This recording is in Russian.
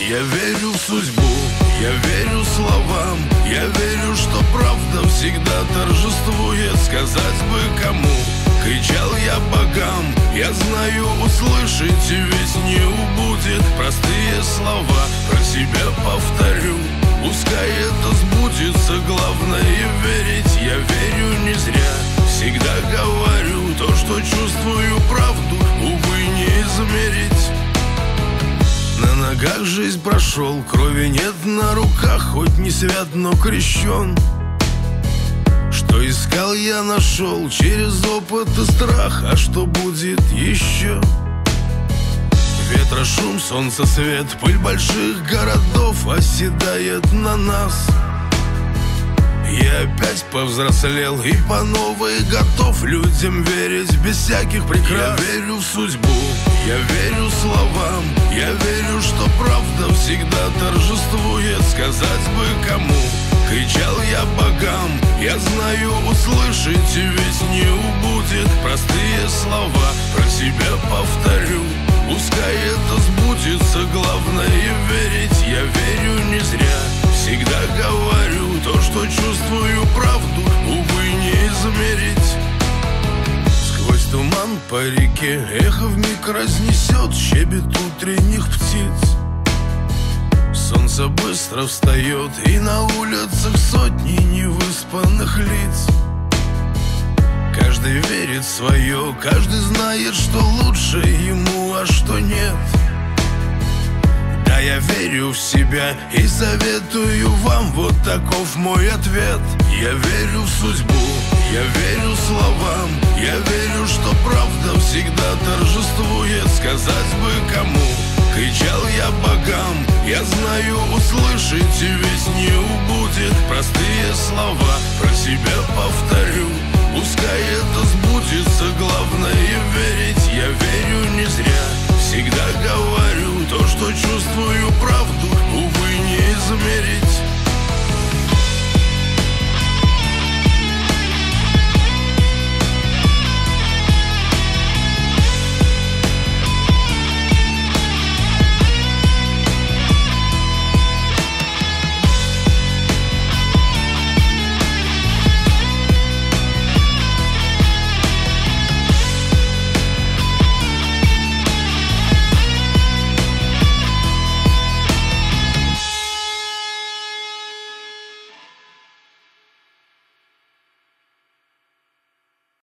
Я верю в судьбу, я верю словам, я верю, что правда всегда торжествует. Сказать бы кому, кричал я богам, я знаю, услышите, ведь не убудет. Простые слова про себя повторю, пускай это сбудется, главное верить. Я верю не зря, всегда говорю то, что чувствую, правду, увы, не измерить. На ногах жизнь прошел, крови нет на руках, хоть не свят, но крещен. Что искал, я нашел через опыт и страх, а что будет еще? Ветра шум, солнца свет, пыль больших городов оседает на нас. Я опять повзрослел и по новой готов людям верить без всяких прикрас. Я верю в судьбу, я верю словам, я верю, что правда всегда торжествует. Сказать бы кому, кричал я богам, я знаю, услышите, ведь не убудет. Простые слова про себя повторю, пускай это сбудется, главное верить. Я верю не зря, всегда говорю то, что чувствую, правду, увы, не измерить. Сквозь туман по реке эхо вмиг разнесет щебет утренних птиц. Солнце быстро встает, и на улицах сотни невыспанных лиц. Каждый верит в свое, каждый знает, что лучше ему, а что нет. Да, я верю в себя и советую вам, вот таков мой ответ. Я верю в судьбу, я верю словам, я верю, что правда всегда торжествует. Сказать бы кому, кричал я богам, я знаю, услышите, ведь не убудет. Простые слова про себя повторю, пускай это сбудется, главное верить. Я верю не зря, всегда говорю то, что чувствую, правду, увы, не измерить.